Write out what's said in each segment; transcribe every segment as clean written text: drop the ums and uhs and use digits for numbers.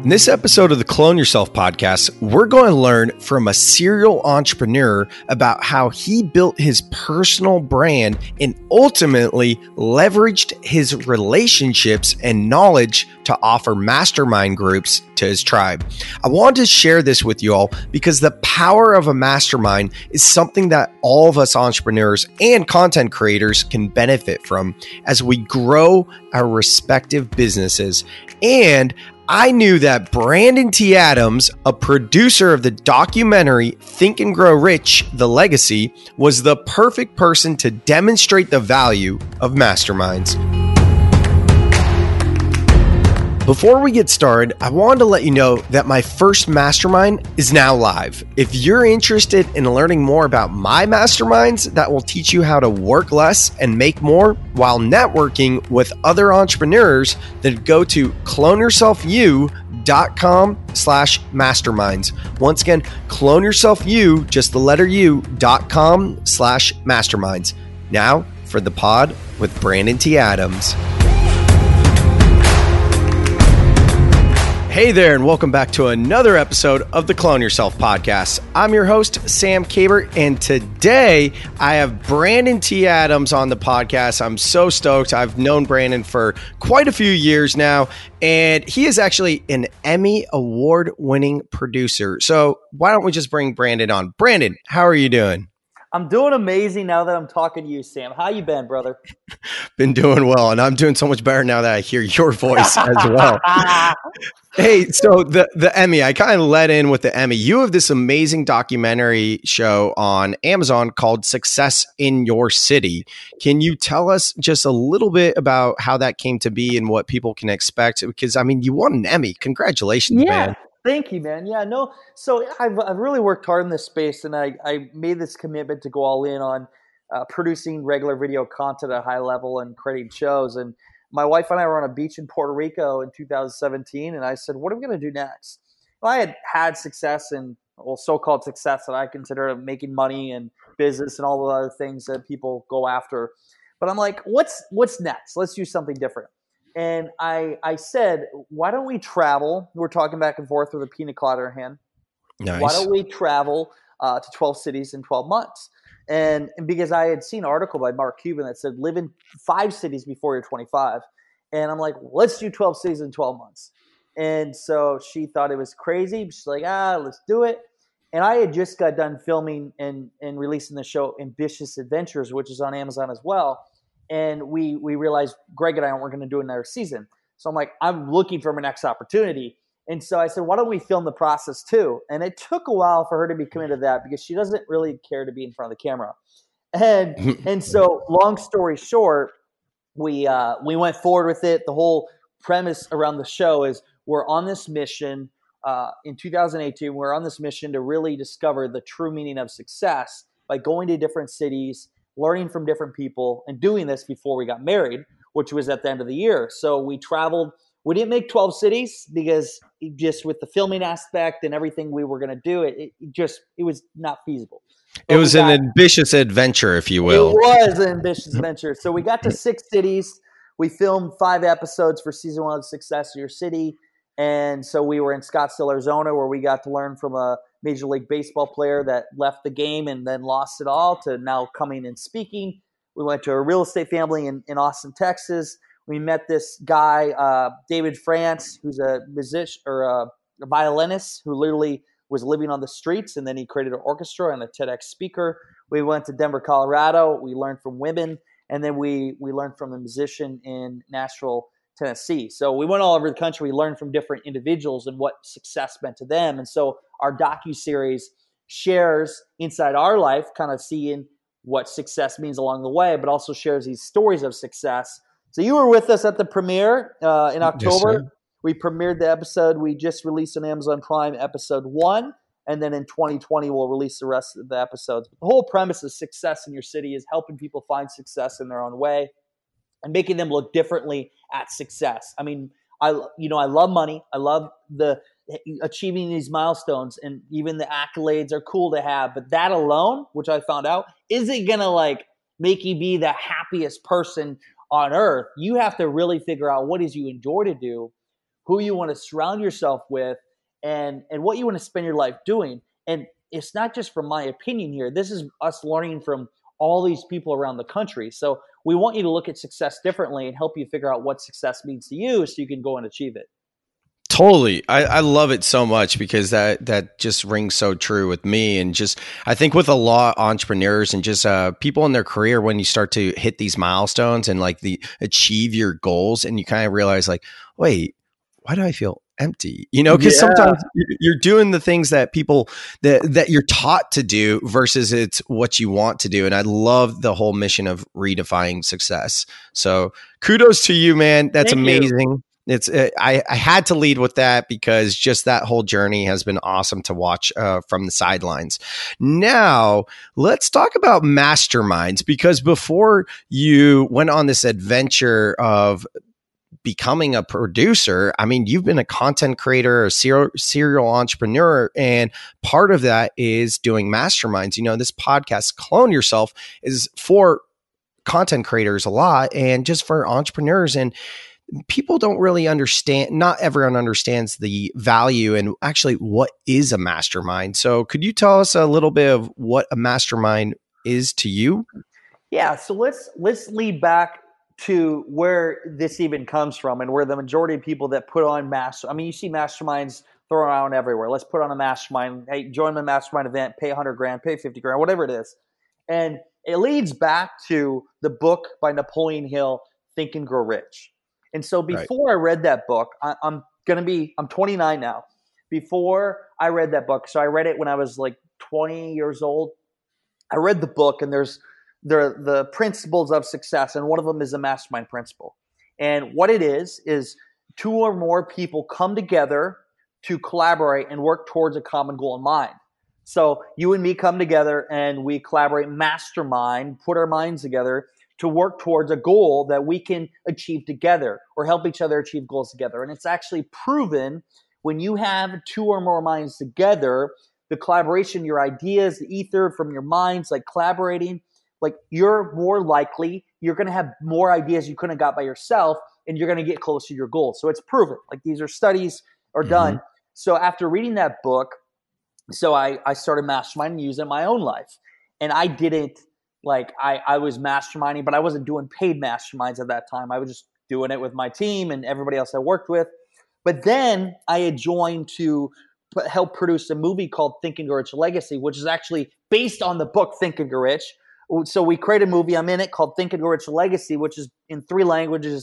In this episode of the Clone Yourself podcast, we're going to learn from a serial entrepreneur about how he built his personal brand and ultimately leveraged his relationships and knowledge to offer mastermind groups to his tribe. I wanted to share this with you all because the power of a mastermind is something that all of us entrepreneurs and content creators can benefit from as we grow our respective businesses. And I knew that Brandon T. Adams, a producer of the documentary Think and Grow Rich, The Legacy, was the perfect person to demonstrate the value of masterminds. Before we get started, I wanted to let you know that my first mastermind is now live. If you're interested in learning more about my masterminds that will teach you how to work less and make more while networking with other entrepreneurs, then go to cloneyourselfu.com/masterminds. Once again, cloneyourselfu, just the letter u.com/masterminds. Now for the pod with Brandon T. Adams. Hey there, and welcome back to another episode of the Clone Yourself podcast. I'm your host, Sam Kabert, and today I have Brandon T. Adams on the podcast. I'm so stoked. I've known Brandon for quite a few years now, and he is actually an Emmy award-winning producer. So why don't we just bring Brandon on? Brandon, how are you doing? I'm doing amazing now that I'm talking to you, Sam. How you been, brother? Been doing well, and I'm doing so much better now that I hear your voice as well. Hey, so the Emmy, I kind of let in with the Emmy. You have this amazing documentary show on Amazon called Success in Your City. Can you tell us just a little bit about how that came to be and what people can expect? Because, I mean, you won an Emmy. Congratulations, man. Thank you, man. Yeah, no. So I've really worked hard in this space, and I made this commitment to go all in on producing regular video content at a high level and creating shows. And my wife and I were on a beach in Puerto Rico in 2017, and I said, what are we going to do next? Well, I had success and so-called success that I consider making money and business and all the other things that people go after. But I'm like, what's next? Let's do something different. And I said, why don't we travel? We're talking back and forth with a pina colada in our hand. Nice. Why don't we travel to 12 cities in 12 months? And because I had seen an article by Mark Cuban that said, live in 5 cities before you're 25. And I'm like, let's do 12 cities in 12 months. And so she thought it was crazy. She's like, let's do it. And I had just got done filming and releasing the show Ambitious Adventures, which is on Amazon as well. And we realized Greg and I weren't going to do another season. So I'm like, I'm looking for my next opportunity. And so I said, why don't we film the process too? And it took a while for her to be committed to that because she doesn't really care to be in front of the camera. And so long story short, we went forward with it. The whole premise around the show is we're on this mission in 2018. We're on this mission to really discover the true meaning of success by going to different cities, learning from different people, and doing this before we got married, which was at the end of the year. So we traveled. We didn't make 12 cities because just with the filming aspect and everything we were going to do, it was not feasible. But it was an ambitious adventure, if you will. It was an ambitious adventure. So we got to 6 cities. We filmed 5 episodes for season 1 of Success in Your City. And so we were in Scottsdale, Arizona, where we got to learn from a Major League Baseball player that left the game and then lost it all to now coming and speaking. We went to a real estate family in Austin, Texas. We met this guy, David France, who's a musician or a violinist who literally was living on the streets, and then he created an orchestra and a TEDx speaker. We went to Denver, Colorado. We learned from women, and then we learned from a musician in Nashville, Tennessee. So we went all over the country. We learned from different individuals and what success meant to them. And so our docuseries shares inside our life, kind of seeing what success means along the way, but also shares these stories of success. So you were with us at the premiere in October. Yes, we premiered the episode. We just released on Amazon Prime episode 1. And then in 2020, we'll release the rest of the episodes. But the whole premise of Success in Your City is helping people find success in their own way and making them look differently at success. I mean, I love money. I love achieving these milestones, and even the accolades are cool to have. But that alone, which I found out, isn't going to make you be the happiest person on earth. You have to really figure out what is you enjoy to do, who you want to surround yourself with, and what you want to spend your life doing. And it's not just from my opinion here. This is us learning from all these people around the country. So we want you to look at success differently and help you figure out what success means to you so you can go and achieve it. Totally. I love it so much because that just rings so true with me. And just, I think with a lot of entrepreneurs and just people in their career, when you start to hit these milestones and like achieve your goals, and you kind of realize like, wait, why do I feel empty? Because sometimes you're doing the things that people that you're taught to do versus it's what you want to do. And I love the whole mission of redefining success. So kudos to you, man. That's amazing. It's I had to lead with that because just that whole journey has been awesome to watch from the sidelines. Now, let's talk about masterminds, because before you went on this adventure of becoming a producer, I mean, you've been a content creator, a serial entrepreneur, and part of that is doing masterminds. This podcast, Clone Yourself, is for content creators a lot and just for entrepreneurs. And people don't really understand, not everyone understands the value and actually what is a mastermind. So could you tell us a little bit of what a mastermind is to you? Yeah. So let's lead back to where this even comes from and where the majority of people that put on you see masterminds thrown around everywhere. Let's put on a mastermind. Hey, join my mastermind event, pay $100,000, pay $50,000, whatever it is. And it leads back to the book by Napoleon Hill, Think and Grow Rich. And so before I read that book, I'm 29 now. Before I read that book, so I read it when I was like 20 years old. I read the book, and there's the principles of success, and one of them is a mastermind principle. And what it is two or more people come together to collaborate and work towards a common goal in mind. So you and me come together and we collaborate, mastermind, put our minds together to work towards a goal that we can achieve together or help each other achieve goals together. And it's actually proven when you have two or more minds together, the collaboration, your ideas, the ether from your minds, like collaborating, like you're more likely, you're going to have more ideas you couldn't have got by yourself, and you're going to get closer to your goal. So it's proven. Like these are studies are done. So after reading that book, so I started masterminding, using it in my own life. And I didn't, I was masterminding, but I wasn't doing paid masterminds at that time. I was just doing it with my team and everybody else I worked with. But then I had joined to help produce a movie called Think and Grow Rich Legacy, which is actually based on the book Think and Grow Rich. So we created a movie, I'm in it, called Think and Grow Rich Legacy, which is in 3 languages.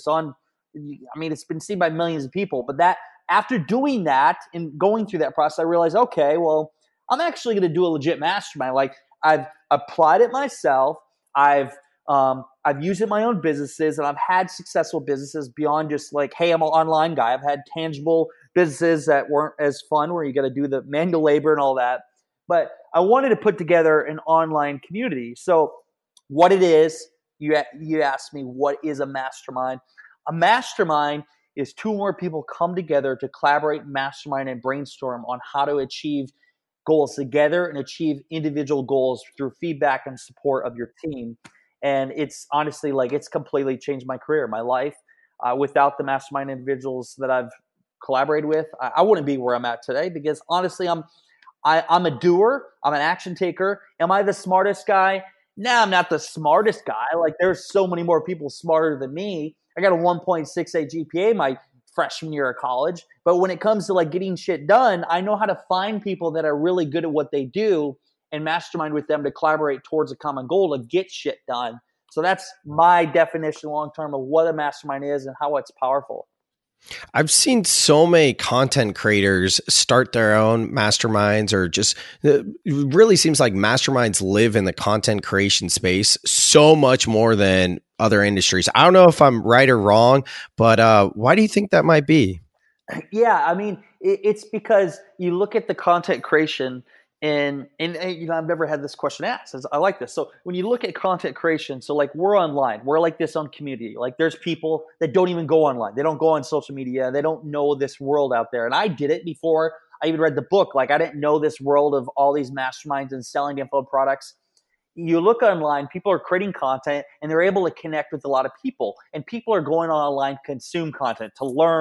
It's been seen by millions of people. But that after doing that and going through that process, I realized, okay, well, I'm actually going to do a legit mastermind. Like I've applied it myself. I've used it in my own businesses, and I've had successful businesses beyond just like, hey, I'm an online guy. I've had tangible businesses that weren't as fun, where you got to do the manual labor and all that. But I wanted to put together an online community. So what it is, you asked me, what is a mastermind? A mastermind is two or more people come together to collaborate, mastermind, and brainstorm on how to achieve goals together and achieve individual goals through feedback and support of your team. And it's honestly it's completely changed my career, my life. Without the mastermind individuals that I've collaborated with, I wouldn't be where I'm at today, because honestly, I'm a doer. I'm an action taker. Am I the smartest guy? No, I'm not the smartest guy. Like there's so many more people smarter than me. I got a 1.68 GPA my freshman year of college. But when it comes to getting shit done, I know how to find people that are really good at what they do and mastermind with them to collaborate towards a common goal to get shit done. So that's my definition long-term of what a mastermind is and how it's powerful. I've seen so many content creators start their own masterminds, or just it really seems like masterminds live in the content creation space so much more than other industries. I don't know if I'm right or wrong, but why do you think that might be? Yeah, I mean, it's because you look at the content creation and I've never had this question asked. I like this. So when you look at content creation, so we're online, we're like this on community. There's people that don't even go online. They don't go on social media. They don't know this world out there. And I did it before I even read the book. I didn't know this world of all these masterminds and selling info products. You look online, people are creating content and they're able to connect with a lot of people. And people are going online to consume content, to learn,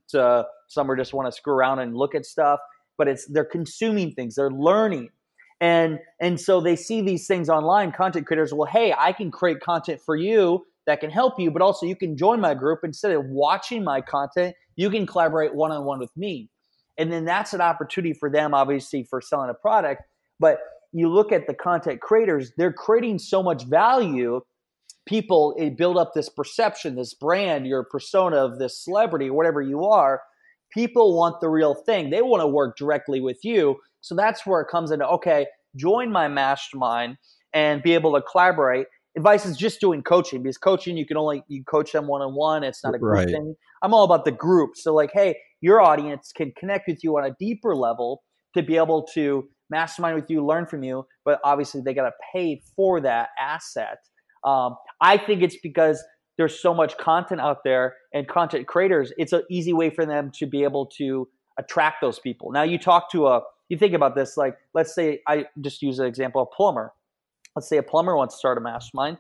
some are just want to screw around and look at stuff, but they're consuming things, they're learning. And so they see these things online, content creators, well, hey, I can create content for you that can help you, but also you can join my group. Instead of watching my content, you can collaborate one-on-one with me. And then that's an opportunity for them, obviously, for selling a product. But you look at the content creators, they're creating so much value. People build up this perception, this brand, your persona of this celebrity, whatever you are. People want the real thing. They want to work directly with you. So that's where it comes into, okay, join my mastermind and be able to collaborate. Advice is just doing coaching, because coaching, you coach them one-on-one. It's not a group thing. I'm all about the group. So like, hey, your audience can connect with you on a deeper level to be able to mastermind with you, learn from you, but obviously they got to pay for that asset. I think it's because there's so much content out there, and content creators, it's an easy way for them to be able to attract those people. Now you think about this, like, let's say, I just use an example of plumber. Let's say a plumber wants to start a mastermind.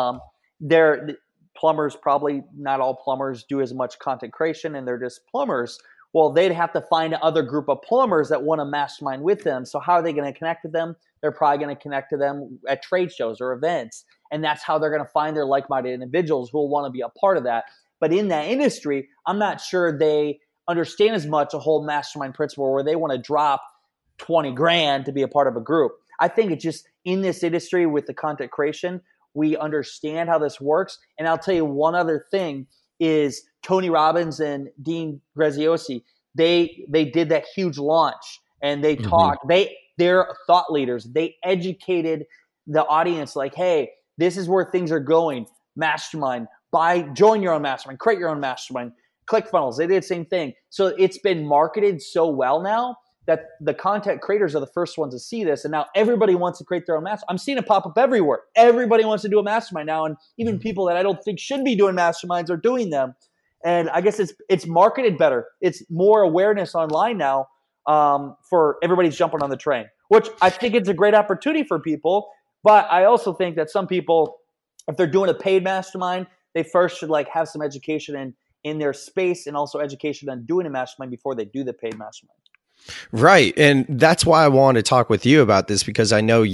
Plumbers, probably not all plumbers do as much content creation, and they're just plumbers. Well, they'd have to find another group of plumbers that want to mastermind with them. So how are they going to connect with them? They're probably going to connect to them at trade shows or events. And that's how they're going to find their like-minded individuals who will want to be a part of that. But in that industry, I'm not sure they understand as much a whole mastermind principle where they want to drop 20 grand to be a part of a group. I think it's just in this industry with the content creation, we understand how this works. And I'll tell you one other thing is Tony Robbins and Dean Graziosi, they did that huge launch, and they talked. They're thought leaders. They educated the audience like, hey, this is where things are going. Mastermind, join your own mastermind, create your own mastermind. ClickFunnels, they did the same thing. So it's been marketed so well now that the content creators are the first ones to see this, and now everybody wants to create their own mastermind. I'm seeing it pop up everywhere. Everybody wants to do a mastermind now, and even people that I don't think should be doing masterminds are doing them. And I guess it's marketed better. It's more awareness online now for everybody's jumping on the train, which I think it's a great opportunity for people. But I also think that some people, if they're doing a paid mastermind, they first should like have some education in their space, and also education on doing a mastermind before they do the paid mastermind. Right. And that's why I want to talk with you about this, because I know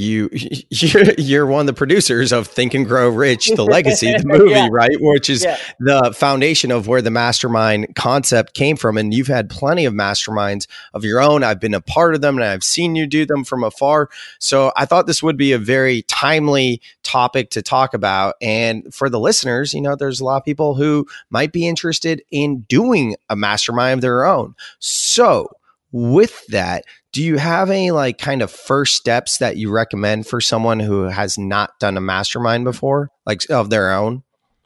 you're one of the producers of Think and Grow Rich, the legacy, the movie, right? Which is the foundation of where the mastermind concept came from. And you've had plenty of masterminds of your own. I've been a part of them, and I've seen you do them from afar. So I thought this would be a very timely topic to talk about. And for the listeners, there's a lot of people who might be interested in doing a mastermind of their own. So with that, do you have any like kind of first steps that you recommend for someone who has not done a mastermind before, like of their own?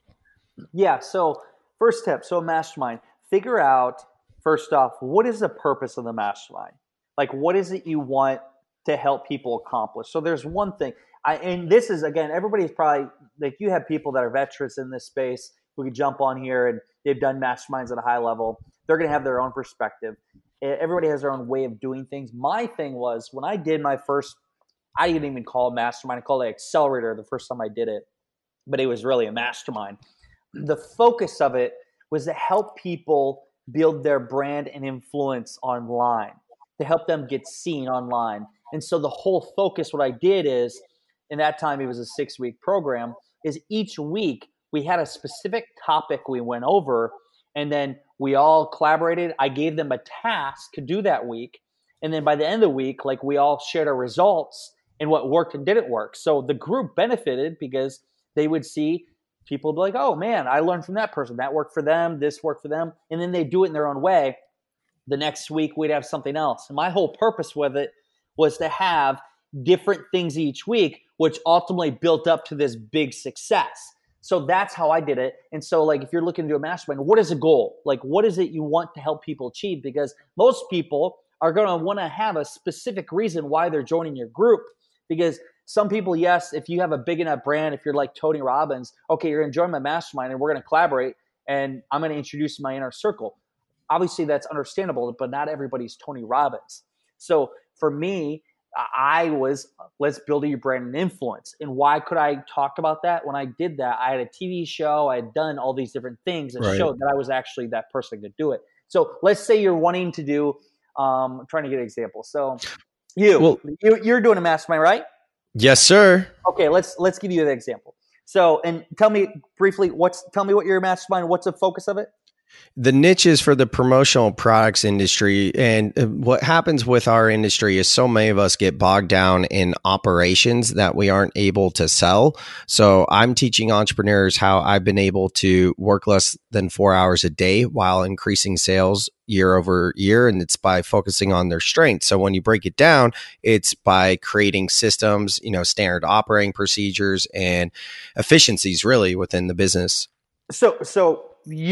Yeah. So first step, so a mastermind, figure out first off, what is the purpose of the mastermind? Like, what is it you want to help people accomplish? So there's one thing, and this is, again, everybody's probably like, you have people that are veterans in this space who can jump on here and they've done masterminds at a high level. They're going to have their own perspective. Everybody has their own way of doing things. My thing was, when I did my first, I didn't even call it mastermind. I called it accelerator the first time I did it, but it was really a mastermind. The focus of it was to help people build their brand and influence online, to help them get seen online. And so the whole focus, what I did is, in that time, it was a 6-week program, is each week we had a specific topic we went over, and then we all collaborated. I gave them a task to do that week. And then by the end of the week, like, we all shared our results and what worked and didn't work. So the group benefited because they would see people be like, oh man, I learned from that person. That worked for them. This worked for them. And then they do it in their own way. The next week we'd have something else. And my whole purpose with it was to have different things each week, which ultimately built up to this big success. So that's how I did it. And so, like, if you're looking to do a mastermind, what is a goal? Like, what is it you want to help people achieve? Because most people are going to want to have a specific reason why they're joining your group. Because some people, yes, if you have a big enough brand, if you're like Tony Robbins, okay, you're going to join my mastermind and we're going to collaborate and I'm going to introduce my inner circle. Obviously, that's understandable, but not everybody's Tony Robbins. So for me, I was, let's build your brand and influence. And why could I talk about that? When I did that, I had a TV show. I had done all these different things and showed that I was actually that person to do it. So let's say you're wanting to do, I'm trying to get an example. So you're doing a mastermind, right? Yes, sir. Okay, let's give you an example. So, and tell me briefly, tell me what your mastermind, what's the focus of it? The niche is for the promotional products industry. And what happens with our industry is so many of us get bogged down in operations that we aren't able to sell. So I'm teaching entrepreneurs how I've been able to work less than 4 hours a day while increasing sales year over year. And it's by focusing on their strengths. So when you break it down, it's by creating systems, standard operating procedures and efficiencies really within the business. So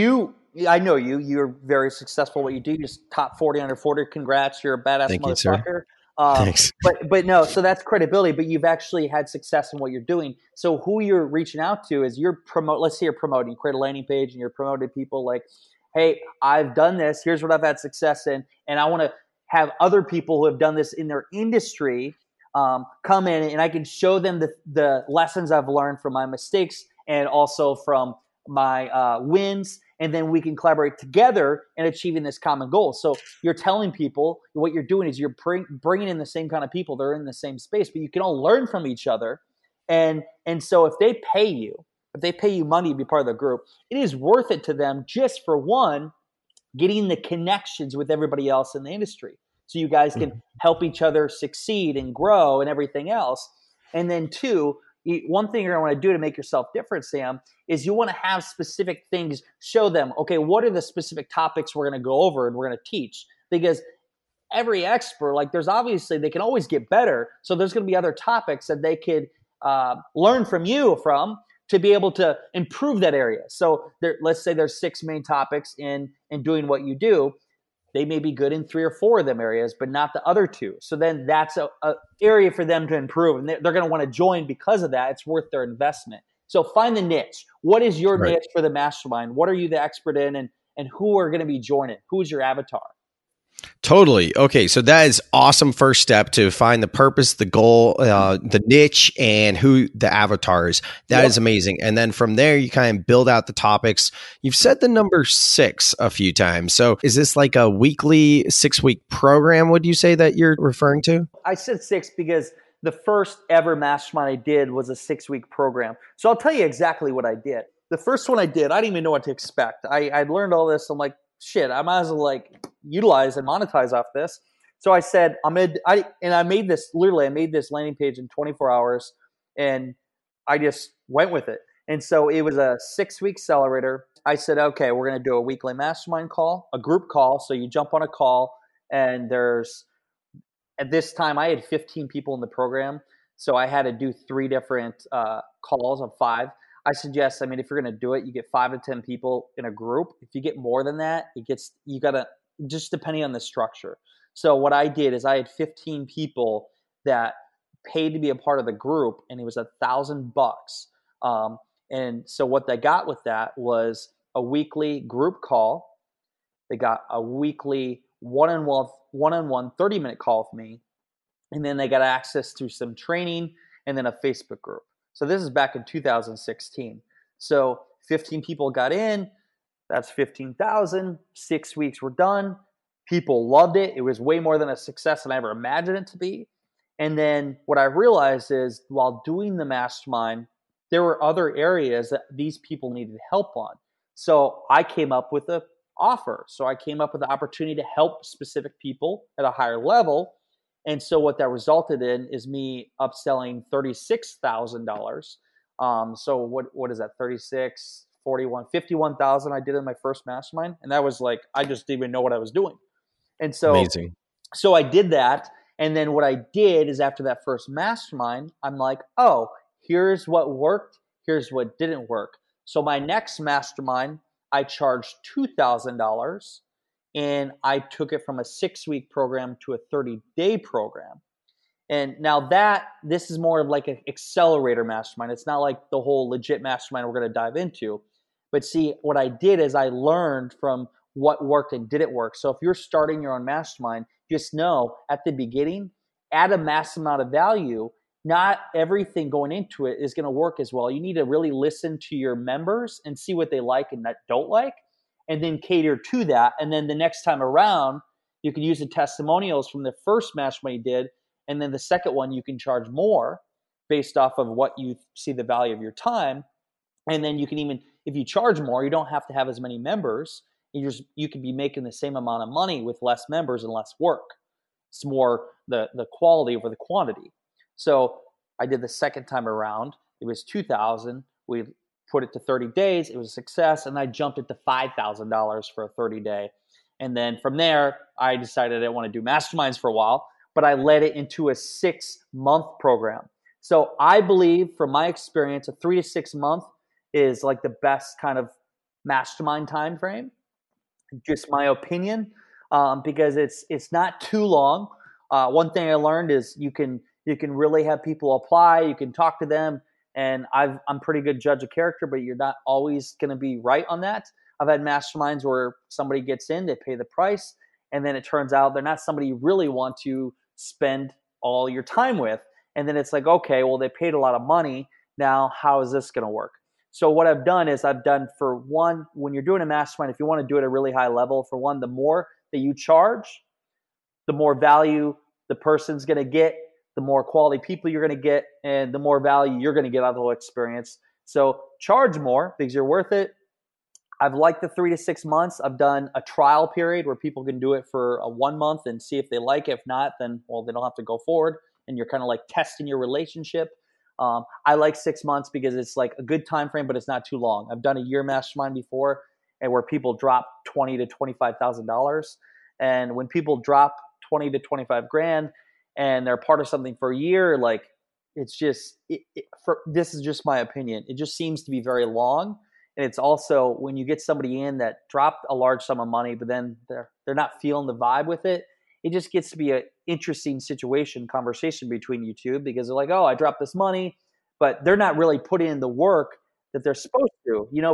I know you're very successful at what you do. You're top 40 under 40. Congrats. You're a badass Thank you, motherfucker. sir. Thanks. But no, so that's credibility, but you've actually had success in what you're doing. So who you're reaching out to is let's say you're promoting, you create a landing page and you're promoting people like, hey, I've done this. Here's what I've had success in. And I want to have other people who have done this in their industry come in, and I can show them the lessons I've learned from my mistakes and also from my wins, and then we can collaborate together in achieving this common goal. So you're telling people what you're doing is you're bringing in the same kind of people. They're in the same space, but you can all learn from each other. And so if they pay you money to be part of the group, it is worth it to them just for one, getting the connections with everybody else in the industry. So you guys can help each other succeed and grow and everything else. And then two, one thing you're going to want to do to make yourself different, Sam, is you want to have specific things, show them, okay, what are the specific topics we're going to go over and we're going to teach? Because every expert, like there's obviously, they can always get better. So there's going to be other topics that they could learn from you to be able to improve that area. So let's say there's 6 main topics in doing what you do. They may be good in 3 or 4 of them areas, but not the other 2. So then that's a area for them to improve. And they're going to want to join because of that. It's worth their investment. So find the niche. What is your niche for the mastermind? What are you the expert in? And who are going to be joining? Who's your avatar? Totally. Okay. So that is awesome first step to find the purpose, the goal, the niche, and who the avatar is. That is amazing. And then from there, you kind of build out the topics. You've said the number 6 a few times. So is this like a weekly 6-week program, would you say that you're referring to? I said 6 because the first ever mastermind I did was a 6-week program. So I'll tell you exactly what I did. The first one I did, I didn't even know what to expect. I learned all this. I'm like, shit, I might as well utilize and monetize off this. So I said, I made this landing page in 24 hours and I just went with it. And so it was a 6-week accelerator. I said, okay, we're going to do a weekly mastermind call, a group call. So you jump on a call and at this time I had 15 people in the program. So I had to do 3 different calls of 5. I suggest, if you're going to do it, you get 5 to 10 people in a group. If you get more than that, you got to, just depending on the structure. So what I did is I had 15 people that paid to be a part of the group, and it was $1,000. And so what they got with that was a weekly group call. They got a weekly one-on-one 30-minute call with me. And then they got access to some training and then a Facebook group. So this is back in 2016. So 15 people got in. That's 15,000. 6 weeks were done. People loved it. It was way more than a success than I ever imagined it to be. And then what I realized is while doing the mastermind, there were other areas that these people needed help on. So I came up with an offer. So I came up with the opportunity to help specific people at a higher level. And so what that resulted in is me upselling $36,000. So what is that? 36, 41, 51,000 I did in my first mastermind. And that was like, I just didn't even know what I was doing. And so, amazing. So I did that. And then what I did is after that first mastermind, I'm like, oh, here's what worked. Here's what didn't work. So my next mastermind, I charged $2,000. And I took it from a 6-week program to a 30-day program. And now this is more of like an accelerator mastermind. It's not like the whole legit mastermind we're going to dive into. But see, what I did is I learned from what worked and didn't work. So if you're starting your own mastermind, just know at the beginning, add a massive amount of value. Not everything going into it is going to work as well. You need to really listen to your members and see what they like and don't like. and then cater to that. And then the next time around, you can use the testimonials from the first mastermind you did. And then the second one, you can charge more based off of what you see the value of your time. And then you can even, if you charge more, you don't have to have as many members. You could be making the same amount of money with less members and less work. It's more the quality over the quantity. So I did the second time around. It was $2,000. We put it to 30 days. It was a success. And I jumped it to $5,000 for a 30-day. And then from there, I decided I didn't want to do masterminds for a while, but I led it into a 6-month program. So I believe, from my experience, a 3 to 6 month is like the best kind of mastermind time frame. Just my opinion, because it's not too long. One thing I learned is you can really have people apply. You can talk to them, and I'm pretty good judge of character, but you're not always going to be right on that. I've had masterminds where somebody gets in, they pay the price, and then it turns out they're not somebody you really want to spend all your time with. And then it's like, okay, well, they paid a lot of money. Now, how is this going to work? So what I've done is for one, when you're doing a mastermind, if you want to do it at a really high level, for one, the more that you charge, the more value the person's going to get, the more quality people you're going to get, and the more value you're going to get out of the whole experience. So charge more because you're worth it. I've liked the 3 to 6 months. I've done a trial period where people can do it for a 1 month and see if they like it. If not, then, well, they don't have to go forward. And you're kind of like testing your relationship. I like 6 months because it's like a good time frame, but it's not too long. I've done a year mastermind before, and where people drop $20,000 to $25,000. And when people drop 20 to 25 grand and they're part of something for a year, like, it's just this is just my opinion. It just seems to be very long. And it's also, when you get somebody in that dropped a large sum of money, but then they're not feeling the vibe with it, it just gets to be an interesting conversation between you two, because they're like, oh, I dropped this money, but they're not really putting in the work that they're supposed to. You know,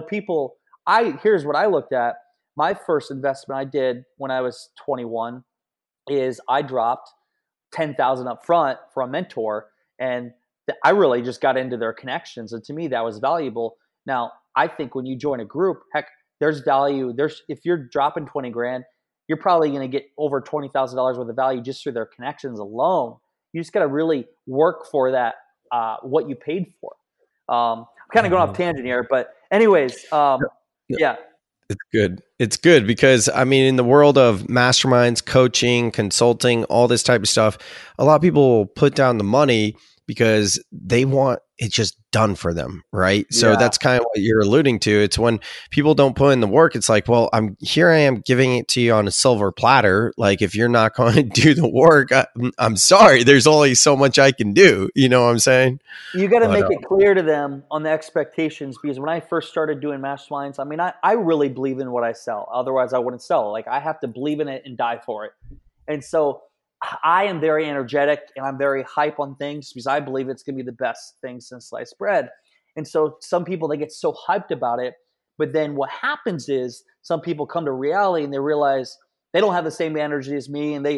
here's what I looked at. My first investment I did when I was 21 is I dropped $10,000 up front for a mentor, and I really just got into their connections. And to me, that was valuable. Now, I think when you join a group, heck, there's value. If you're dropping 20 grand, you're probably going to get over $20,000 worth of value just through their connections alone. You just got to really work for that, what you paid for. I'm kind of going off tangent here, but anyways, yeah. It's good. It's good because, I mean, in the world of masterminds, coaching, consulting, all this type of stuff, a lot of people put down the money because they want it just done for them, right? So that's kind of what you're alluding to. It's when people don't put in the work, it's like, well, I am giving it to you on a silver platter. Like, if you're not going to do the work, I'm sorry, there's only so much I can do. You know what I'm saying? You got to make it clear to them on the expectations, because when I first started doing masterminds, I mean, I really believe in what I sell. Otherwise, I wouldn't sell it. Like, I have to believe in it and die for it. And so I am very energetic and I'm very hype on things because I believe it's going to be the best thing since sliced bread. And so some people, they get so hyped about it, but then what happens is some people come to reality and they realize they don't have the same energy as me. And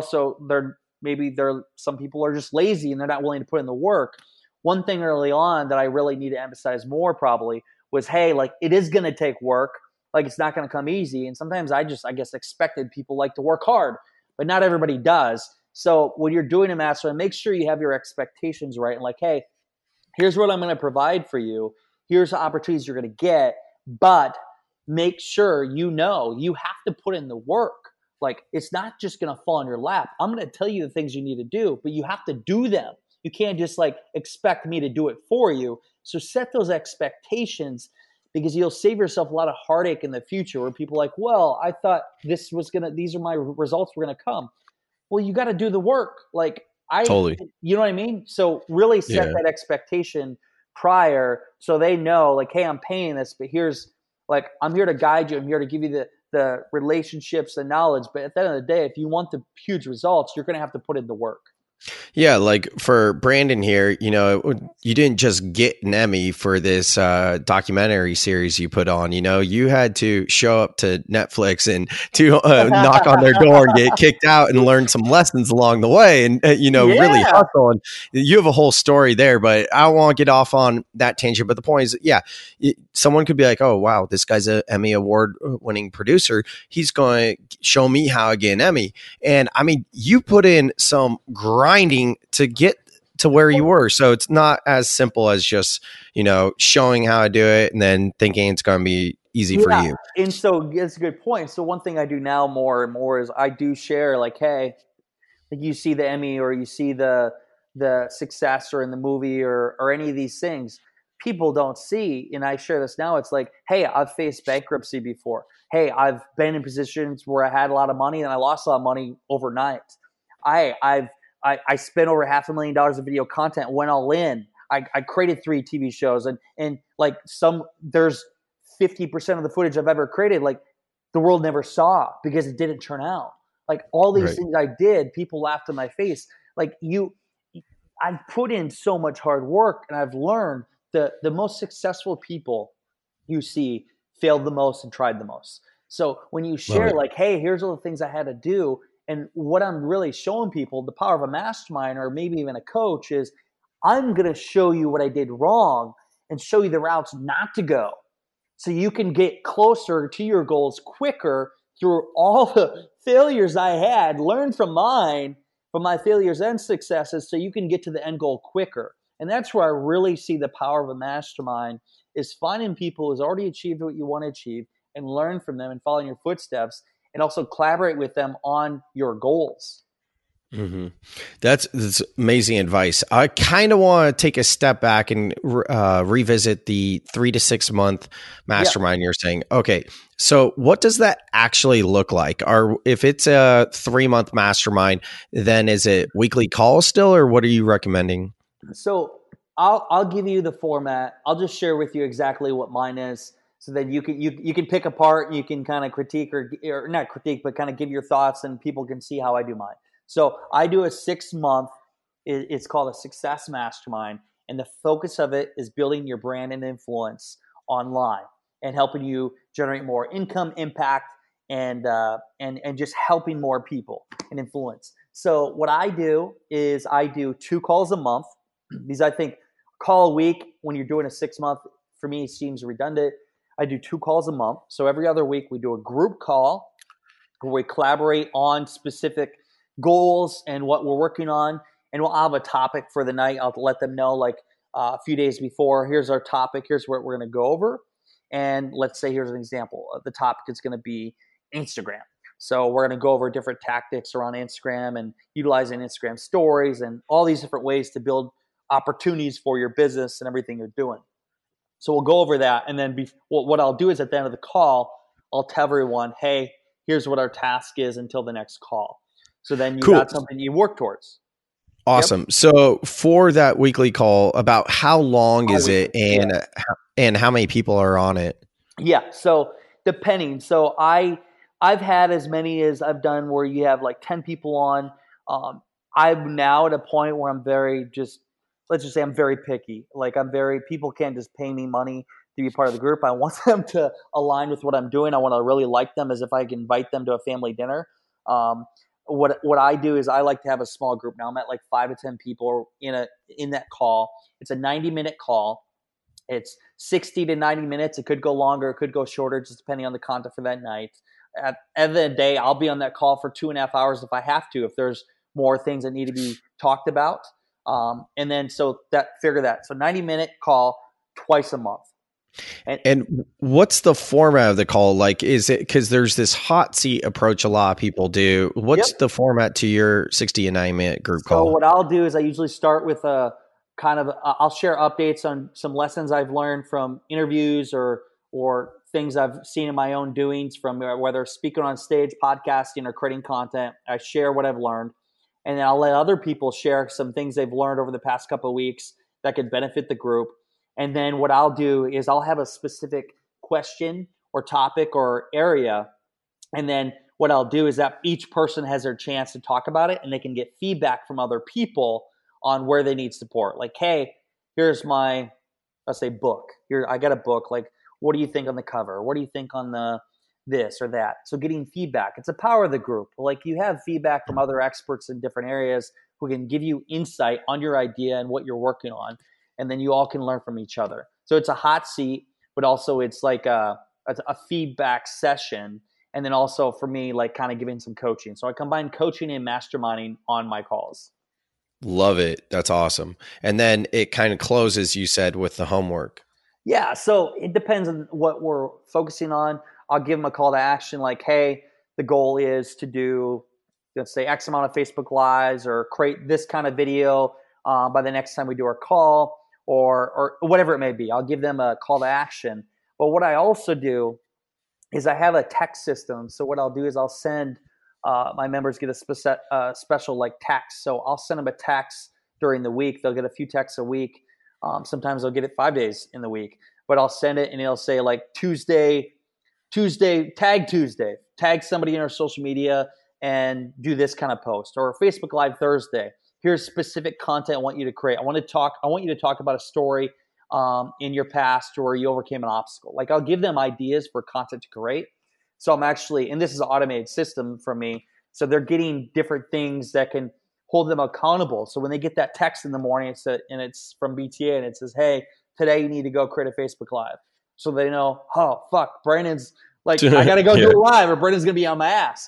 some people are just lazy and they're not willing to put in the work. One thing early on that I really need to emphasize more probably was, hey, like, it is going to take work. Like, it's not going to come easy. And sometimes I guess expected people like to work hard, but not everybody does. So when you're doing a mastermind, make sure you have your expectations right. And like, hey, here's what I'm going to provide for you. Here's the opportunities you're going to get, but make sure you have to put in the work. Like, it's not just going to fall in your lap. I'm going to tell you the things you need to do, but you have to do them. You can't just like expect me to do it for you. So set those expectations, because you'll save yourself a lot of heartache in the future where people are like, well, I thought these are my results were going to come. Well, you got to do the work. Like, totally. You know what I mean? So really set that expectation prior, so they know, like, hey, I'm paying this, but I'm here to guide you. I'm here to give you the relationships and knowledge. But at the end of the day, if you want the huge results, you're going to have to put in the work. Yeah, like for Brandon here, you know, you didn't just get an Emmy for this documentary series you put on. You know, you had to show up to Netflix and to knock on their door and get kicked out and learn some lessons along the way, and really hustle. And you have a whole story there, but I don't want to get off on that tangent. But the point is, someone could be like, oh, wow, this guy's an Emmy award winning producer. He's going to show me how I get an Emmy. And I mean, you put in some grinding to get to where you were. So it's not as simple as just, showing how I do it and then thinking it's going to be easy for you. And so that's a good point. So one thing I do now more and more is I do share like, hey, like you see the Emmy or you see the success or in the movie or any of these things people don't see. And I share this now. It's like, hey, I've faced bankruptcy before. Hey, I've been in positions where I had a lot of money and I lost a lot of money overnight. I spent over $500,000 of video content, went all in. I created 3 TV shows and like there's 50% of the footage I've ever created, like the world never saw because it didn't turn out. Like all these things I did, people laughed in my face. Like I've put in so much hard work and I've learned the most successful people you see failed the most and tried the most. So when you share like, hey, here's all the things I had to do. And what I'm really showing people, the power of a mastermind or maybe even a coach is I'm going to show you what I did wrong and show you the routes not to go. So you can get closer to your goals quicker through all the failures I had, learn from my failures and successes so you can get to the end goal quicker. And that's where I really see the power of a mastermind is finding people who's already achieved what you want to achieve and learn from them and follow in your footsteps and also collaborate with them on your goals. Mm-hmm. That's amazing advice. I kind of want to take a step back and revisit the 3 to 6 month mastermind. You're saying, okay, so what does that actually look like? Or if it's a 3-month mastermind, then is it weekly calls still, or what are you recommending? So I'll give you the format. I'll just share with you exactly what mine is, so that you can pick apart and you can kind of critique or not critique, but kind of give your thoughts, and people can see how I do mine. So I do a 6-month, it's called a Success Mastermind. And the focus of it is building your brand and influence online and helping you generate more income, impact, and just helping more people and influence. So what I do is I do 2 calls a month. These, I think, call a week when you're doing a 6-month, for me, seems redundant. I do 2 calls a month. So every other week we do a group call where we collaborate on specific goals and what we're working on, and we'll have a topic for the night. I'll let them know like a few days before, here's our topic, here's what we're going to go over. And let's say here's an example. The topic is going to be Instagram. So we're going to go over different tactics around Instagram and utilizing Instagram stories and all these different ways to build opportunities for your business and everything you're doing. So we'll go over that. And then what I'll do is at the end of the call, I'll tell everyone, hey, here's what our task is until the next call. So then you got something you work towards. Awesome. Yep. So for that weekly call, about how long is it and how many people are on it? Yeah. So depending. So I've had as many as I've done where you have like 10 people on. I'm now at a point where I'm let's just say I'm very picky. Like people can't just pay me money to be part of the group. I want them to align with what I'm doing. I want to really like them as if I can invite them to a family dinner. What I do is I like to have a small group. Now I'm at like 5 to 10 people in that call. It's a 90-minute call. It's 60 to 90 minutes. It could go longer. It could go shorter, just depending on the content for that night. At the end of the day, I'll be on that call for 2.5 hours if I have to, if there's more things that need to be talked about. And then so figure that. So 90-minute call twice a month. And what's the format of the call? Like, is it because there's this hot seat approach a lot of people do? What's the format to your 60 and 90-minute group call? So what I'll do is I usually start with I'll share updates on some lessons I've learned from interviews or things I've seen in my own doings, from whether speaking on stage, podcasting, or creating content. I share what I've learned, and then I'll let other people share some things they've learned over the past couple of weeks that could benefit the group. And then what I'll do is I'll have a specific question or topic or area. And then what I'll do is that each person has their chance to talk about it, and they can get feedback from other people on where they need support. Like, hey, here's my, let's say, book. Here, I got a book. Like, what do you think on the cover? What do you think on the this or that? So getting feedback. It's a power of the group. Like, you have feedback from other experts in different areas who can give you insight on your idea and what you're working on. And then you all can learn from each other. So it's a hot seat, but but also it's like a feedback session. And then also for me, like kind of giving some coaching. So I combine coaching and masterminding on my calls. Love it. That's awesome. And then it kind of closes, you said, with the homework. Yeah. So it depends on what we're focusing on. I'll give them a call to action like, hey, the goal is to do, let's say, X amount of Facebook Lives or create this kind of video by the next time we do our call or whatever it may be. I'll give them a call to action. But what I also do is I have a text system. So what I'll do is I'll send my members get a special like text. So I'll send them a text during the week. They'll get a few texts a week. Sometimes they'll get it 5 days in the week. But I'll send it and it'll say like Tuesday, tag somebody in our social media and do this kind of post, or Facebook Live Thursday. Here's specific content I want you to create. I want you to talk about a story in your past or you overcame an obstacle. Like I'll give them ideas for content to create. So I'm actually, and this is an automated system for me. So they're getting different things that can hold them accountable. So when they get that text in the morning, it's from BTA and it says, hey, today you need to go create a Facebook Live. So they know, oh, fuck, Brandon's like, I got to go do it live or Brandon's going to be on my ass.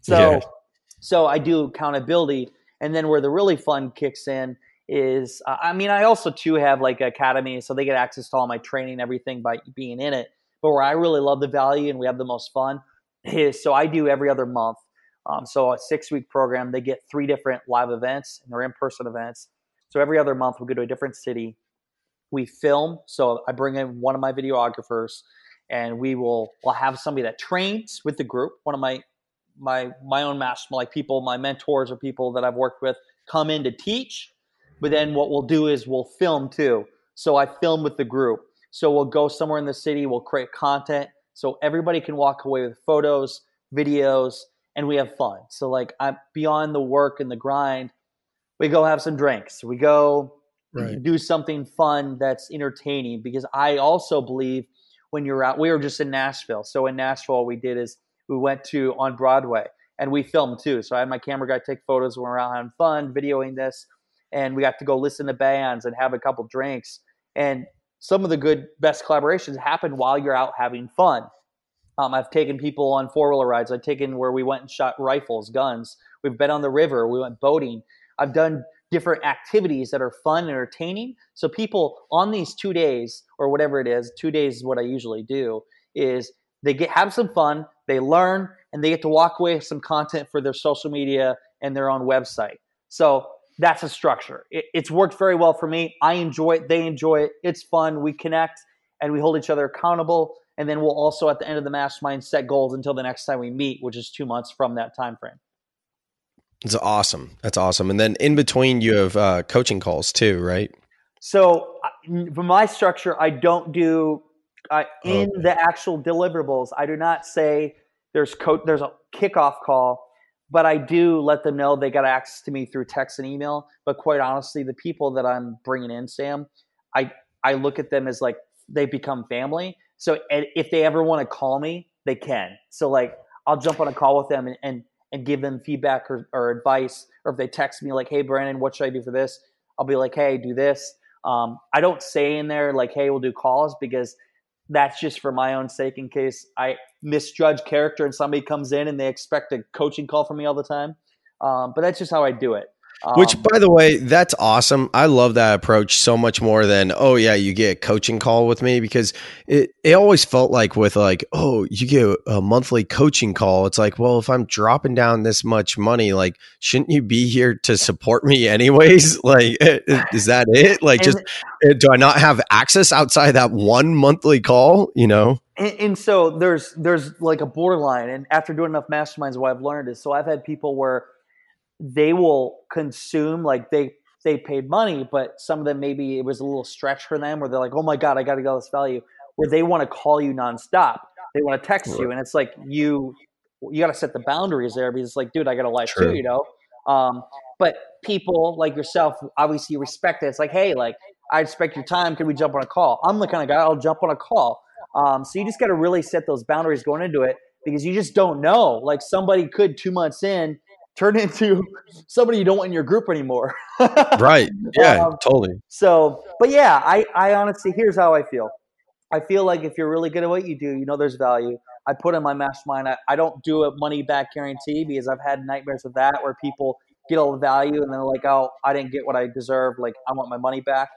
So I do accountability. And then where the really fun kicks in is, I also too have like Academy. So they get access to all my training, everything by being in it. But where I really love the value and we have the most fun is, so I do every other month. So a 6-week program, they get 3 different live events and they're in-person events. So every other month we go to a different city. We film. So I bring in one of my videographers and we'll have somebody that trains with the group. One of my own master, like people, my mentors or people that I've worked with come in to teach. But then what we'll do is we'll film too. So I film with the group. So we'll go somewhere in the city, we'll create content so everybody can walk away with photos, videos, and we have fun. So like I'm beyond the work and the grind, we go have some drinks. We go do something fun that's entertaining, because I also believe when you're out, we were just in Nashville. So in Nashville, what we did is we went to on Broadway and we filmed too. So I had my camera guy take photos when we're out having fun, videoing this, and we got to go listen to bands and have a couple drinks. And some of the best collaborations happen while you're out having fun. I've taken people on 4-wheeler rides. I've taken where we went and shot rifles, guns. We've been on the river. We went boating. I've done different activities that are fun and entertaining. So people on these 2 days or whatever it is, 2 days is what I usually do, is they have some fun, they learn, and they get to walk away with some content for their social media and their own website. So that's a structure. It's worked very well for me. I enjoy it. They enjoy it. It's fun. We connect and we hold each other accountable. And then we'll also, at the end of the mastermind, set goals until the next time we meet, which is 2 months from that time frame. It's awesome. That's awesome. And then in between, you have coaching calls too, right? So for my structure, I don't do the actual deliverables. I do not say there's a kickoff call, but I do let them know they got access to me through text and email. But quite honestly, the people that I'm bringing in, Sam, I look at them as like they become family. So if they ever want to call me, they can. So like I'll jump on a call with them and give them feedback or advice. Or if they text me like, hey, Brandon, what should I do for this? I'll be like, hey, do this. I don't say in there like, hey, we'll do calls, because that's just for my own sake in case I misjudge character and somebody comes in and they expect a coaching call from me all the time. But that's just how I do it. Which, by the way, that's awesome. I love that approach so much more than, oh yeah, you get a coaching call with me, because it always felt like with like, oh, you get a monthly coaching call. It's like, well, if I'm dropping down this much money, like, shouldn't you be here to support me anyways? Like, is that it? Like, just, do I not have access outside that one monthly call, you know? And so there's like a borderline. And after doing enough masterminds, what I've learned is, so I've had people where they will consume, like they paid money, but some of them, maybe it was a little stretch for them, where they're like, oh my God, I got to get all this value, where they want to call you nonstop. They want to text you. And it's like, you got to set the boundaries there, because it's like, dude, I got a life too, you know? But people like yourself, obviously respect it. It's like, hey, like, I respect your time. Can we jump on a call? I'm the kind of guy, I'll jump on a call. So you just got to really set those boundaries going into it, because you just don't know. Like somebody could 2 months in turn into somebody you don't want in your group anymore. Right. Yeah, totally. So, but yeah, I honestly, here's how I feel. I feel like if you're really good at what you do, there's value. I put in my mastermind. I don't do a money back guarantee because I've had nightmares with that where people get all the value and then they're like, oh, I didn't get what I deserve. Like, I want my money back.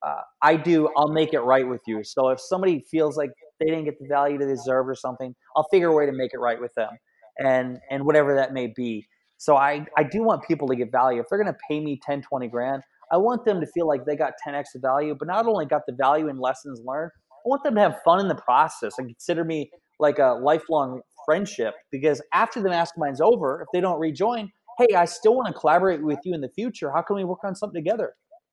I'll make it right with you. So if somebody feels like they didn't get the value they deserve or something, I'll figure a way to make it right with them and whatever that may be. So I do want people to get value. If they're going to pay me 10, 20 grand, I want them to feel like they got 10x the value, but not only got the value and lessons learned, I want them to have fun in the process and consider me like a lifelong friendship, because after the mastermind's over, if they don't rejoin, hey, I still want to collaborate with you in the future. How can we work on something together?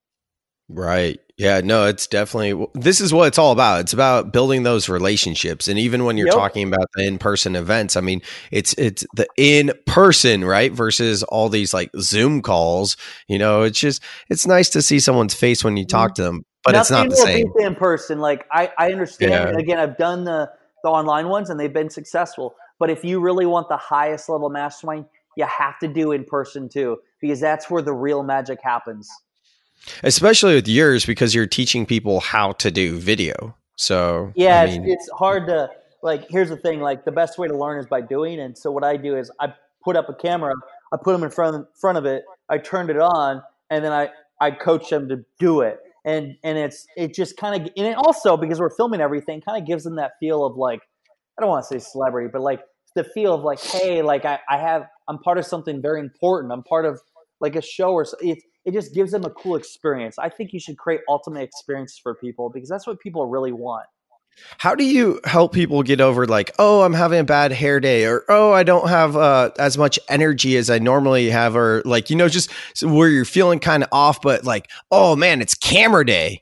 Right. Yeah, no, it's definitely, this is what it's all about. It's about building those relationships. And even when you're talking about the in-person events, I mean, it's the in-person, right? Versus all these like Zoom calls, it's nice to see someone's face when you talk to them, but it's not the same. In person. Like I understand. Yeah. And again, I've done the online ones and they've been successful. But if you really want the highest level mastermind, you have to do in person too, because that's where the real magic happens. Especially with yours, because you're teaching people how to do video. So yeah, it's hard to, like, here's the thing, like the best way to learn is by doing. And so what I do is I put up a camera, I put them in front of it, I turned it on, and then I coach them to do it. And it just kind of, and it also, because we're filming everything, kind of gives them that feel of like, I don't want to say celebrity, but like the feel of like, hey, like I'm part of something very important. I'm part of like a show, or it just gives them a cool experience. I think you should create ultimate experiences for people, because that's what people really want. How do you help people get over like, oh, I'm having a bad hair day, or, oh, I don't have as much energy as I normally have, or like, just where you're feeling kind of off, but like, oh man, it's camera day.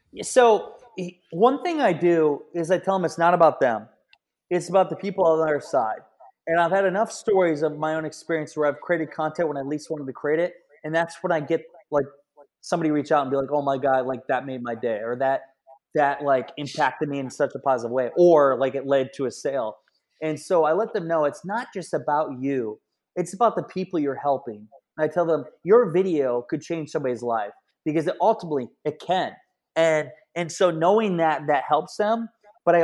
So one thing I do is I tell them it's not about them. It's about the people on the other side. And I've had enough stories of my own experience where I've created content when I least wanted to create it. And that's when I get like somebody reach out and be like, oh my God, like that made my day, or that like impacted me in such a positive way, or like it led to a sale. And so I let them know it's not just about you. It's about the people you're helping. And I tell them your video could change somebody's life, because ultimately it can. And so knowing that helps them. But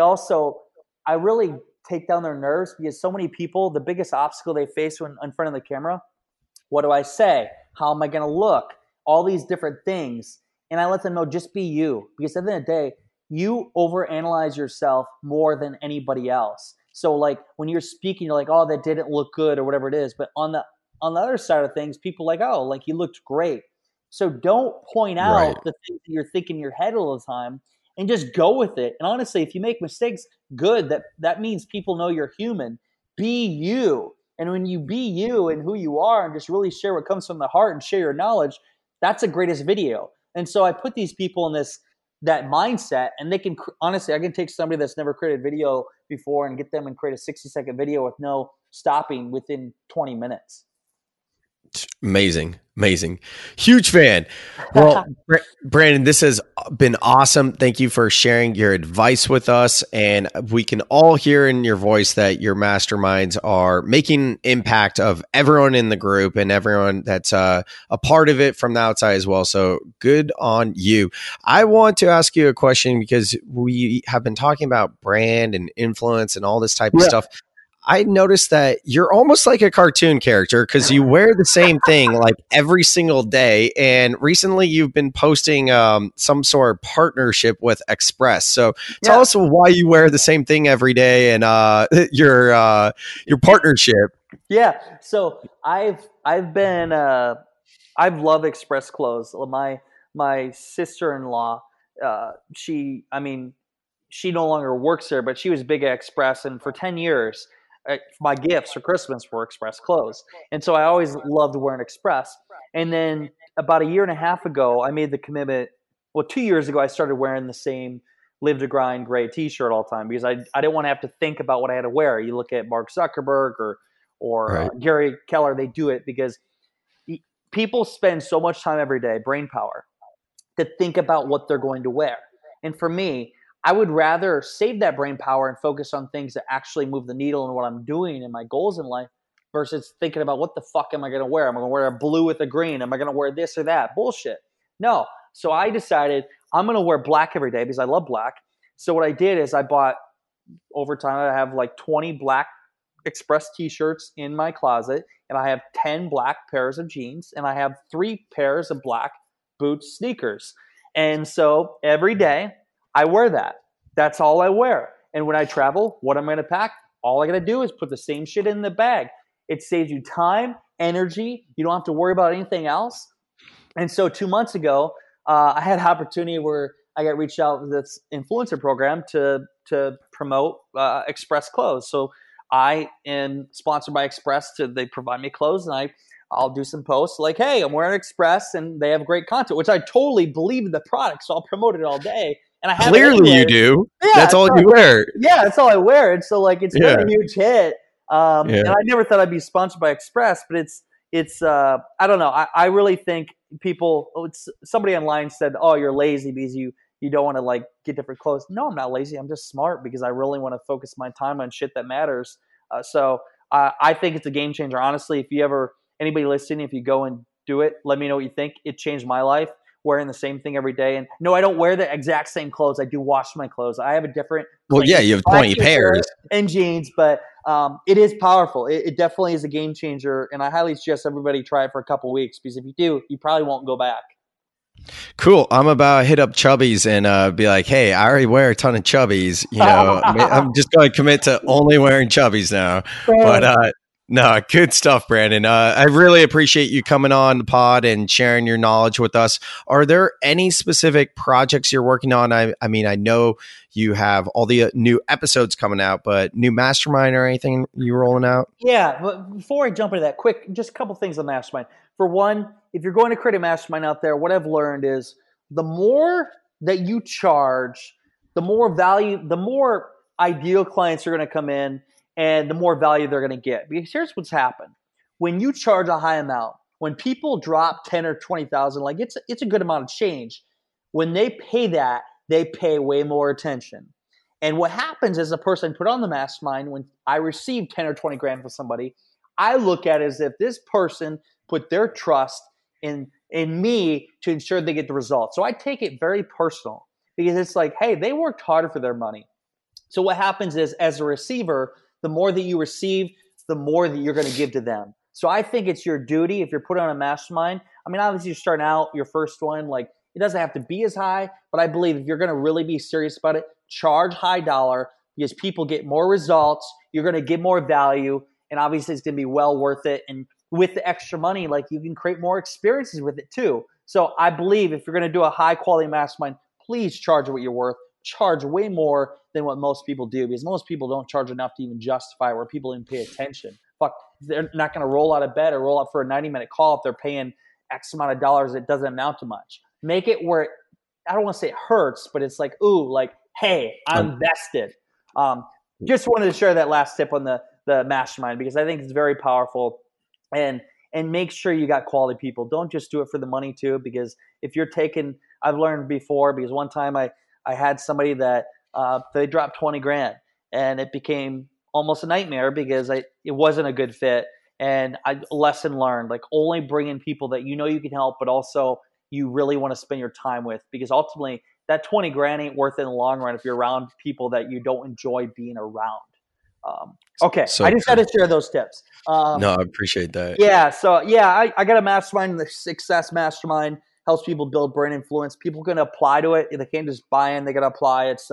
I really take down their nerves, because so many people, the biggest obstacle they face when in front of the camera, what do I say? How am I going to look? All these different things. And I let them know, just be you. Because at the end of the day, you overanalyze yourself more than anybody else. So like when you're speaking, you're like, oh, that didn't look good, or whatever it is. But on the other side of things, people are like, oh, like you looked great. So don't point out the things that you're thinking in your head all the time, and just go with it. And honestly, if you make mistakes, good. That means people know you're human. Be you. And when you be you and who you are, and just really share what comes from the heart and share your knowledge, that's the greatest video. And so I put these people in that mindset, and they can, honestly, I can take somebody that's never created video before and get them and create a 60-second video with no stopping within 20 minutes. Amazing. Huge fan. Well, Brandon, this has been awesome. Thank you for sharing your advice with us. And we can all hear in your voice that your masterminds are making an impact of everyone in the group and everyone that's a part of it from the outside as well. So good on you. I want to ask you a question, because we have been talking about brand and influence and all this type of stuff. I noticed that you're almost like a cartoon character, because you wear the same thing like every single day. And recently you've been posting some sort of partnership with Express. So tell us why you wear the same thing every day, and your partnership. Yeah. So I've loved Express clothes. My sister-in-law, she no longer works there, but she was big at Express. And for 10 years, my gifts for Christmas were Express clothes. And so I always loved wearing Express. And then about a year and a half ago, I made the commitment. Well, 2 years ago, I started wearing the same Live to Grind gray t-shirt all the time, because I didn't want to have to think about what I had to wear. You look at Mark Zuckerberg or Gary Keller, they do it because people spend so much time every day, brain power, to think about what they're going to wear. And for me, I would rather save that brain power and focus on things that actually move the needle in what I'm doing and my goals in life, versus thinking about what the fuck am I going to wear? Am I going to wear a blue with a green? Am I going to wear this or that? Bullshit. No. So I decided I'm going to wear black every day because I love black. So what I did is I bought, over time, I have like 20 black Express t-shirts in my closet, and I have 10 black pairs of jeans, and I have 3 pairs of black boots, sneakers. And so every day I wear that. That's all I wear. And when I travel, what I'm going to pack, all I got to do is put the same shit in the bag. It saves you time, energy. You don't have to worry about anything else. And so 2 months ago, I had an opportunity where I got reached out with this influencer program to promote Express clothes. So I am sponsored by Express. They provide me clothes, and I'll do some posts like, hey, I'm wearing Express, and they have great content, which I totally believe in the product, so I'll promote it all day. And I have Clearly you do. Yeah, that's all you wear. Yeah, that's all I wear. And so like it's been a huge hit. And I never thought I'd be sponsored by Express, but it's I don't know. I really think people, somebody online said, oh, you're lazy because you don't want to like get different clothes. No, I'm not lazy. I'm just smart because I really want to focus my time on shit that matters. So I think it's a game changer. Honestly, if you ever, anybody listening, if you go and do it, let me know what you think. It changed my life, wearing the same thing every day. And no, I don't wear the exact same clothes. I do wash my clothes. I have a different. Well, yeah, you have 20 pairs and jeans, but it is powerful. It definitely is a game changer. And I highly suggest everybody try it for a couple of weeks, because if you do, you probably won't go back. Cool. I'm about to hit up Chubbies and be like, hey, I already wear a ton of Chubbies. You know, I'm just going to commit to only wearing Chubbies now. But no, good stuff, Brandon. I really appreciate you coming on the pod and sharing your knowledge with us. Are there any specific projects you're working on? I mean, I know you have all the new episodes coming out, but new mastermind or anything you rolling out? Yeah, but before I jump into that, quick, just a couple things on mastermind. For one, if you're going to create a mastermind out there, what I've learned is the more that you charge, the more value, the more ideal clients are going to come in, and the more value they're going to get. Because here's what's happened. When you charge a high amount, when people drop 10 or 20,000, like it's a good amount of change. When they pay that, they pay way more attention. And what happens is a person put on the mastermind, when I receive 10 or 20 grand from somebody, I look at it as if this person put their trust in me to ensure they get the results. So I take it very personal, because it's like, hey, they worked harder for their money. So what happens is, as a receiver, the more that you receive, the more that you're going to give to them. So I think it's your duty, if you're put on a mastermind. I mean, obviously you're starting out, your first one, like it doesn't have to be as high, but I believe if you're going to really be serious about it, charge high dollar, because people get more results. You're going to give more value, and obviously it's going to be well worth it. And with the extra money, like you can create more experiences with it too. So I believe if you're going to do a high quality mastermind, please charge what you're worth. Charge way more than what most people do, because most people don't charge enough to even justify where people even pay attention. Fuck, they're not going to roll out of bed or roll out for a 90-minute call if they're paying X amount of dollars. It doesn't amount to much. Make it where I don't want to say it hurts, but it's like, ooh, like, hey, I'm vested. Just wanted to share that last tip on the mastermind, because I think it's very powerful. And make sure you got quality people. Don't just do it for the money too, because if you're taking, I've learned before, because one time I had somebody that they dropped 20 grand, and it became almost a nightmare because it wasn't a good fit. And lesson learned, like only bring in people that you know you can help, but also you really want to spend your time with, because ultimately that 20 grand ain't worth it in the long run if you're around people that you don't enjoy being around. Okay. So I just had to share those tips. No, I appreciate that. Yeah. So yeah, I got a mastermind, the Success Mastermind, helps people build brand influence. People can apply to it. They can't just buy in, they got to apply. It's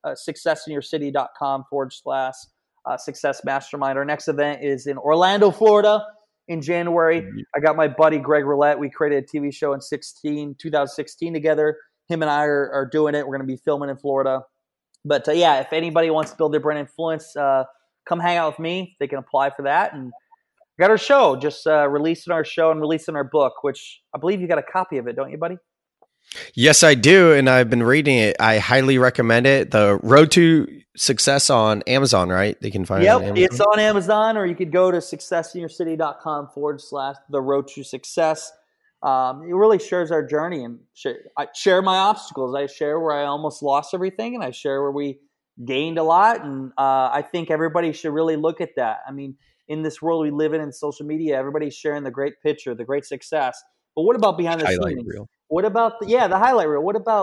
successinyourcity.com/Success Mastermind. Our next event is in Orlando, Florida in January. I got my buddy Greg Roulette. We created a TV show in 2016 together. Him and I are doing it. We're going to be filming in Florida. But yeah, if anybody wants to build their brand influence, come hang out with me. They can apply for that. And we got our show, just releasing our show and releasing our book, which I believe you got a copy of it, don't you, buddy? Yes, I do. And I've been reading it. I highly recommend it. The Road to Success on Amazon, right? They can find it on Amazon. It's on Amazon, or you could go to successinyourcity.com/The Road to Success. It really shares our journey, and I share my obstacles. I share where I almost lost everything, and I share where we gained a lot. And I think everybody should really look at that. I mean, in this world we live in social media, everybody's sharing the great picture, the great success. But what about behind the scenes? Reel. What about the highlight reel? What about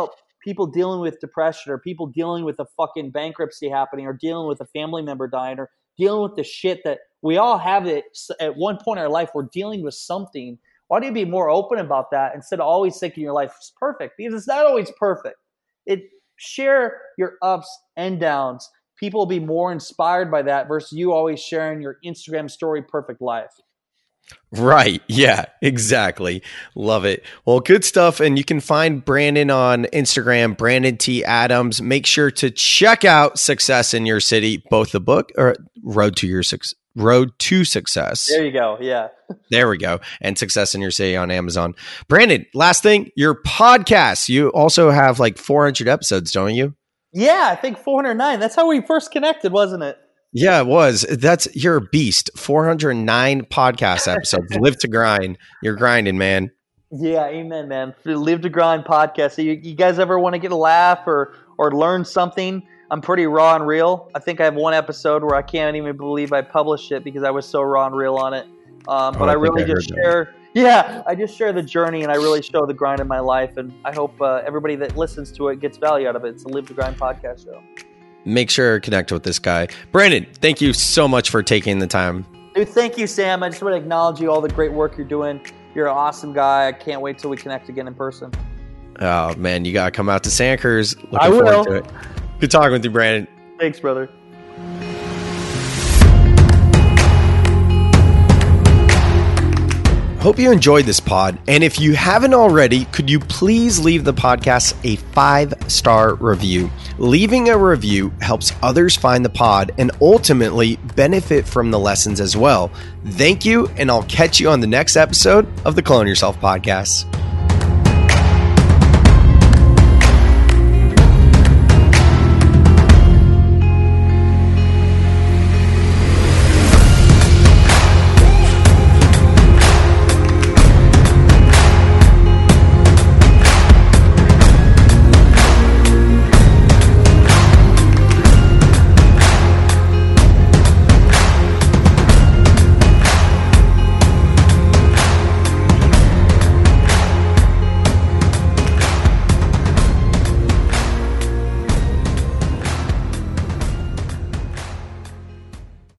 people dealing with depression, or people dealing with a fucking bankruptcy happening, or dealing with a family member dying, or dealing with the shit that we all have it at one point in our life. We're dealing with something. Why don't you be more open about that instead of always thinking your life is perfect? Because it's not always perfect. Share your ups and downs. People will be more inspired by that versus you always sharing your Instagram story perfect life. Right. Yeah, exactly. Love it. Well, good stuff. And you can find Brandon on Instagram, Brandon T. Adams. Make sure to check out Success in Your City, both the book or Road to Success. There you go. Yeah. There we go. And Success in Your City on Amazon. Brandon, last thing, your podcast. You also have like 400 episodes, don't you? Yeah, I think 409. That's how we first connected, wasn't it? Yeah, it was. You're a beast. 409 podcast episodes. Live to grind. You're grinding, man. Yeah, amen, man. Live to Grind podcast. So you guys ever want to get a laugh or learn something? I'm pretty raw and real. I think I have one episode where I can't even believe I published it because I was so raw and real on it. But I really just share. Yeah, I just share the journey, and I really show the grind in my life. And I hope everybody that listens to it gets value out of it. It's a Live to Grind podcast show. Make sure to connect with this guy. Brandon, thank you so much for taking the time. Dude, thank you, Sam. I just want to acknowledge you, all the great work you're doing. You're an awesome guy. I can't wait till we connect again in person. Oh, man, you got to come out to Sandhurst. I will. Forward to it. Good talking with you, Brandon. Thanks, brother. Hope you enjoyed this pod. And if you haven't already, could you please leave the podcast a 5-star review? Leaving a review helps others find the pod and ultimately benefit from the lessons as well. Thank you, and I'll catch you on the next episode of the Clone Yourself Podcast.